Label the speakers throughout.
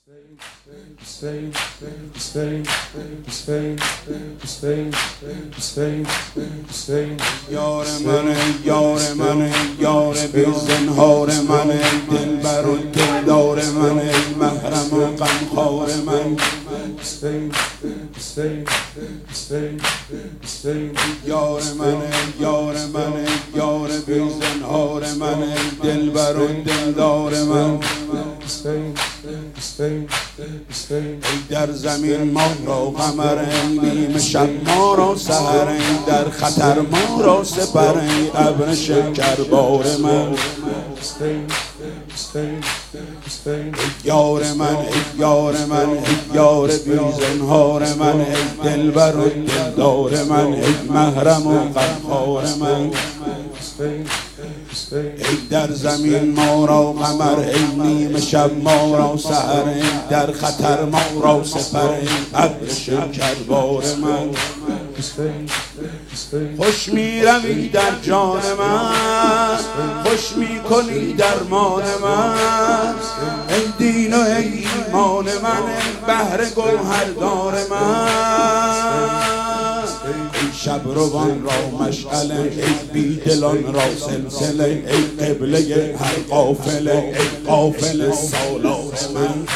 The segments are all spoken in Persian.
Speaker 1: یار من یار بی زنهار من دلبر و دلدار من محرم و غمخوار من یار بی زنهار من دلبر و دلدار من ای در زمین ما را قمر، نیم شب ما را سحر، در خطر ما را سپر، ابر شکربار من یار یار بی زنهار من ای دلبر و دلدار من ای محرم و غمخوار من ای در زمین ما را قمر، ای نیم شب ما را سحر، در خطر ما را سپر، ابر شکربار من خوش می روی در جان من، خوش می کنی درمان من، ای دین و ای ایمان من، ای بحر گوهردار من ای شب روان را مشعله، ای بیدلان را سلسله، ای قبله هر قافله، ای قافله سالار من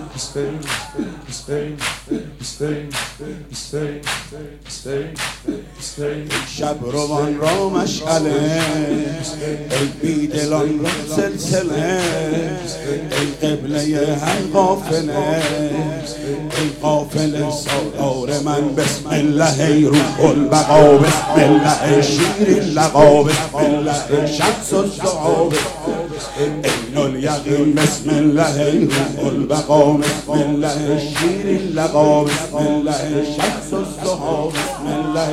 Speaker 1: ای شب روان را مشعله، ای بیدلان را سلسله، ای قبله هر قافله، ای قافله سالار من بسم الله ای روح البقا، بسم الله شیر اللقا، بسم الله شمس الضحا، عین الیقین بسم الله ای روح البقا، بسم الله شیر اللقا، بسم الله شمس الضحا، بسم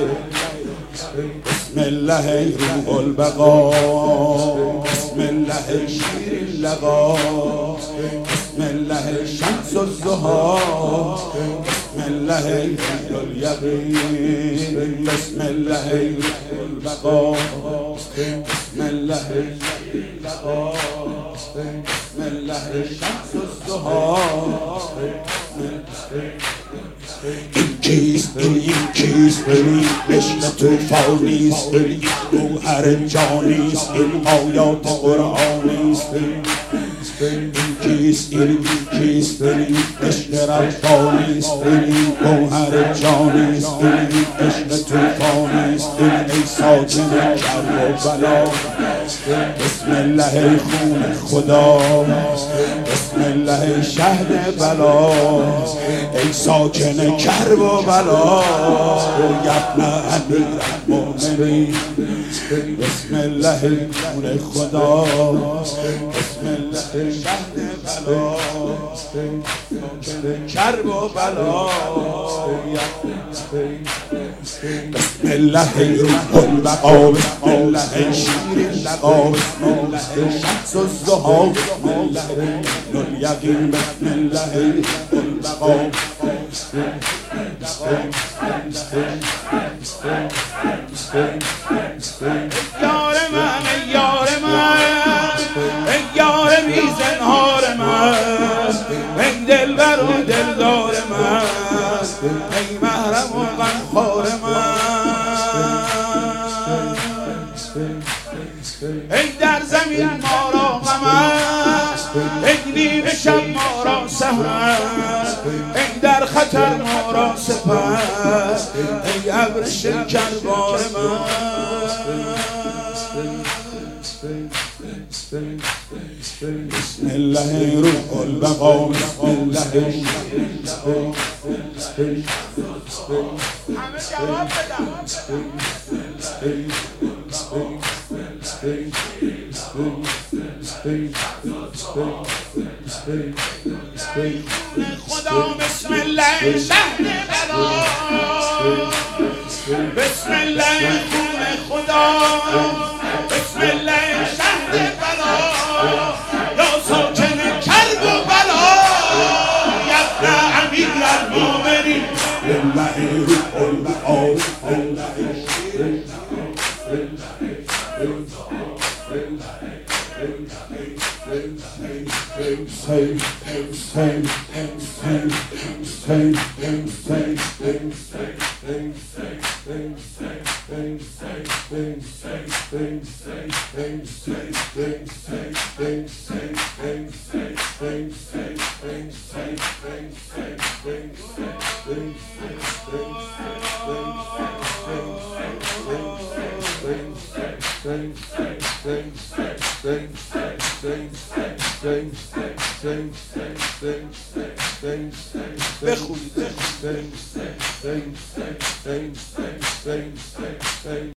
Speaker 1: الله ای روح البقا، بسم الله شیر اللقا، بسم الله شمس الضحا، بسم الله عین الیقین، بسم الله ای روح البقا، بسم الله شیر اللقا، بسم الله شمس الضحا این کیست این کیست این عشق طوفانیست این گوهر جانیست این آیات قرآنیست این کیست این کیست این عشق ربانیست این گوهر جانیست این عشق طوفانیست این ای ساکن کرب و بلا بسم الله ای خون خدا بسم الله شهد بلا ای ساکن کرب و بلا یبن امیر المؤمنین بسم الله ای خون خدا بسم الله شهد بلا ساکن کرب و بلا بسم الله ای روح البقا بسم الله شیر اللقا بسم الله شمس الضحا بسم الله عین الیقین بسم الله البقا یار من یار بی زنهار من ای دلبر و دلدار من ای محرم و غمخوار من ای در زمین ما را قمر، ای نیم شب ما را سحر، ای در خطر ما را سپر، ای ابر شکربار من بسم الله روح البقا بسم الله همه جواب خدا بسم الله شهد بلا بسم الله خون خدا بسم الله شهد بلا یا ساکن کرب و بلا یبن امیر المؤمنین لله روح البقا Hey, بخونید